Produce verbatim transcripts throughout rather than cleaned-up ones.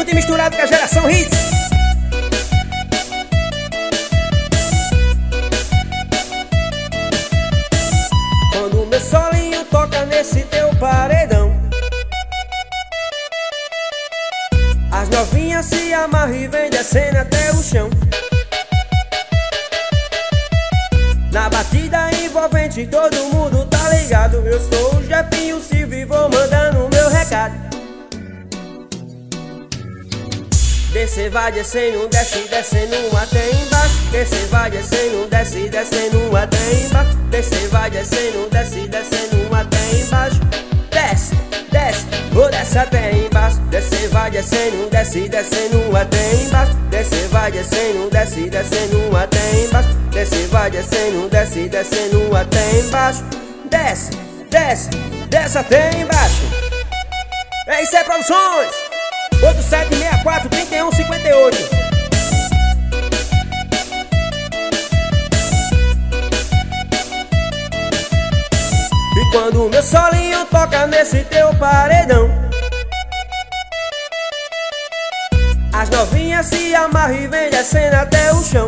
junto e misturado com a geração hits. Quando o meu solinho toca nesse teu paredão, as novinhas se amarram e vem descendo até o chão. Na batida envolvente todo mundo tá ligado. Eu sou o Jefinho Silva e vou mandando o meu recado. Desce, vai descendo, desce, descendo até embaixo. Desce, vai descendo, desce, descendo até embaixo. Desce, vai descendo, desce, descendo até embaixo. Desce, desce, vou descer até embaixo. Desce, vai descendo, desce, descendo até embaixo. Desce, vai descendo, desce, descendo até embaixo. Desce, vai descendo, desce, descendo até embaixo. Desce, desce, desce até embaixo. É isso aí, produções. oito sete seis quatro, três um cinco oito. E quando o meu solinho toca nesse teu paredão, as novinhas se amarram e vem descendo até o chão.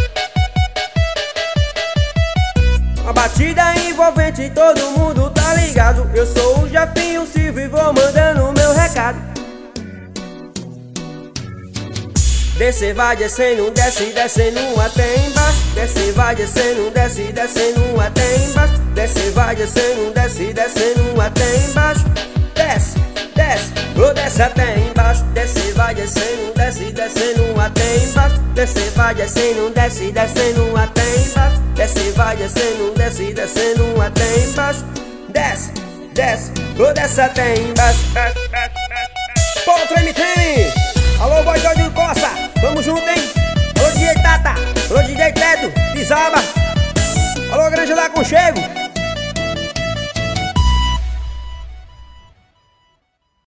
A batida envolvente todo mundo tá ligado. Eu sou o Jefinho Silva e vou mandando o meu recado. Desce, vai descendo, desce, descendo até embaixo. Desce, vai descendo, desce, descendo até embaixo. Desce, vai descendo, desce, descendo até embaixo. Desce, desce, vou descer até embaixo. Desce, vai descendo, desce, descendo até embaixo. Desce, vai descendo, desce, descendo até embaixo. Desce, vai descendo, desce, descendo até embaixo. Desce, desce, vou descer até embaixo. Pô, treme, treme. Alô, boy Doido Costa, tamo junto, hein? Alô, D J Tata, alô, D J Teto, Pisaba. Alô, Grande lá Conchego.